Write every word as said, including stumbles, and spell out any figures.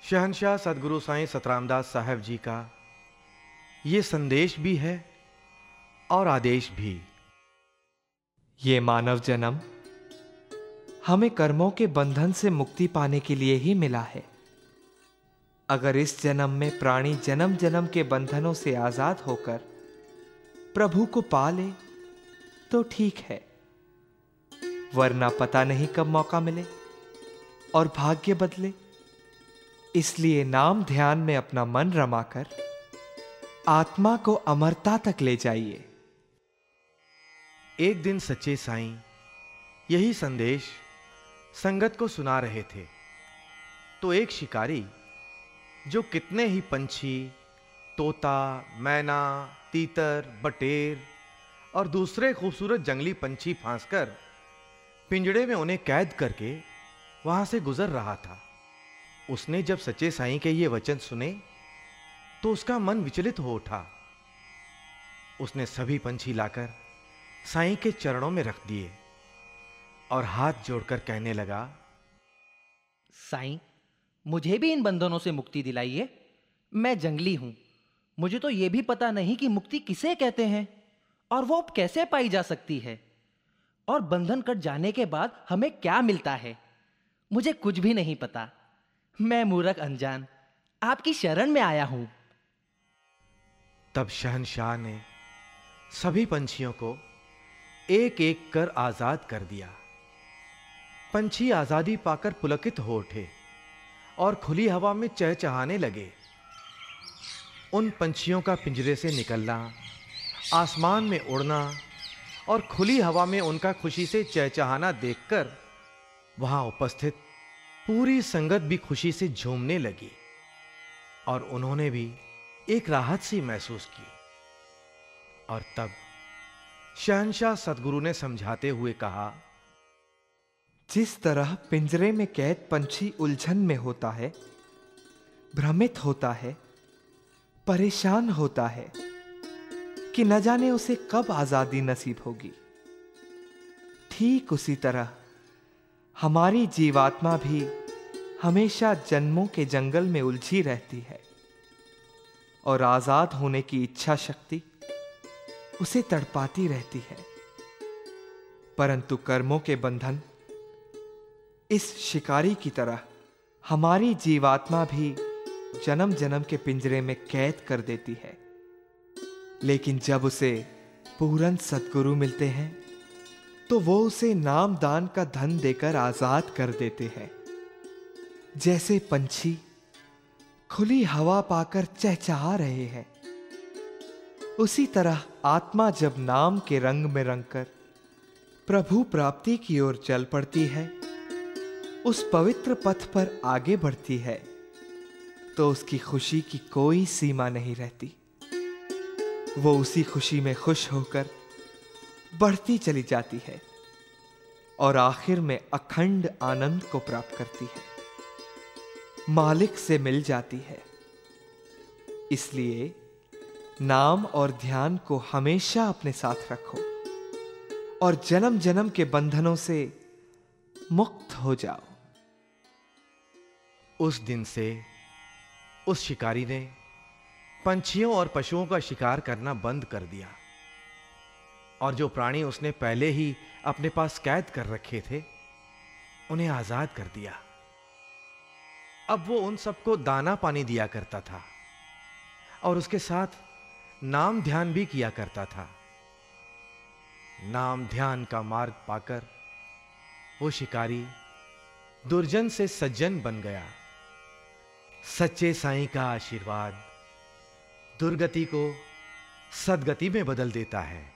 शहंशाह सदगुरु साईं सतरामदास साहब जी का ये संदेश भी है और आदेश भी। ये मानव जन्म हमें कर्मों के बंधन से मुक्ति पाने के लिए ही मिला है। अगर इस जन्म में प्राणी जन्म जन्म के बंधनों से आजाद होकर प्रभु को पा ले तो ठीक है, वरना पता नहीं कब मौका मिले और भाग्य बदले। इसलिए नाम ध्यान में अपना मन रमाकर आत्मा को अमरता तक ले जाइए। एक दिन सच्चे साईं यही संदेश संगत को सुना रहे थे तो एक शिकारी जो कितने ही पंछी, तोता, मैना, तीतर, बटेर और दूसरे खूबसूरत जंगली पंछी फांसकर पिंजड़े में उन्हें कैद करके वहां से गुजर रहा था, उसने जब सच्चे साईं के ये वचन सुने तो उसका मन विचलित हो उठा। उसने सभी पंछी लाकर साईं के चरणों में रख दिए और हाथ जोड़कर कहने लगा, साईं, मुझे भी इन बंधनों से मुक्ति दिलाइए। मैं जंगली हूं, मुझे तो यह भी पता नहीं कि मुक्ति किसे कहते हैं और वो कैसे पाई जा सकती है, और बंधन कट जाने के बाद हमें क्या मिलता है, मुझे कुछ भी नहीं पता। मैं मूर्ख अनजान आपकी शरण में आया हूं। तब शहंशाह ने सभी पंछियों को एक एक कर आजाद कर दिया। पंछी आजादी पाकर पुलकित हो उठे और खुली हवा में चहचहाने लगे। उन पंछियों का पिंजरे से निकलना, आसमान में उड़ना और खुली हवा में उनका खुशी से चहचहाना देखकर वहां उपस्थित पूरी संगत भी खुशी से झूमने लगी और उन्होंने भी एक राहत सी महसूस की। और तब शहंशाह सतगुरु ने समझाते हुए कहा, जिस तरह पिंजरे में कैद पंछी उलझन में होता है, भ्रमित होता है, परेशान होता है कि न जाने उसे कब आजादी नसीब होगी, ठीक उसी तरह हमारी जीवात्मा भी हमेशा जन्मों के जंगल में उलझी रहती है और आजाद होने की इच्छा शक्ति उसे तड़पाती रहती है। परंतु कर्मों के बंधन इस शिकारी की तरह हमारी जीवात्मा भी जन्म जन्म के पिंजरे में कैद कर देती है। लेकिन जब उसे पूर्ण सद्गुरु मिलते हैं तो वो उसे नाम दान का धन देकर आजाद कर देते हैं। जैसे पंछी खुली हवा पाकर चहचहा रहे हैं, उसी तरह आत्मा जब नाम के रंग में रंगकर प्रभु प्राप्ति की ओर चल पड़ती है, उस पवित्र पथ पर आगे बढ़ती है, तो उसकी खुशी की कोई सीमा नहीं रहती। वो उसी खुशी में खुश होकर बढ़ती चली जाती है और आखिर में अखंड आनंद को प्राप्त करती है, मालिक से मिल जाती है। इसलिए नाम और ध्यान को हमेशा अपने साथ रखो और जन्म जन्म के बंधनों से मुक्त हो जाओ। उस दिन से उस शिकारी ने पंछियों और पशुओं का शिकार करना बंद कर दिया और जो प्राणी उसने पहले ही अपने पास कैद कर रखे थे उन्हें आजाद कर दिया। अब वो उन सबको दाना पानी दिया करता था और उसके साथ नाम ध्यान भी किया करता था। नाम ध्यान का मार्ग पाकर वो शिकारी दुर्जन से सज्जन बन गया। सच्चे साईं का आशीर्वाद दुर्गति को सद्गति में बदल देता है।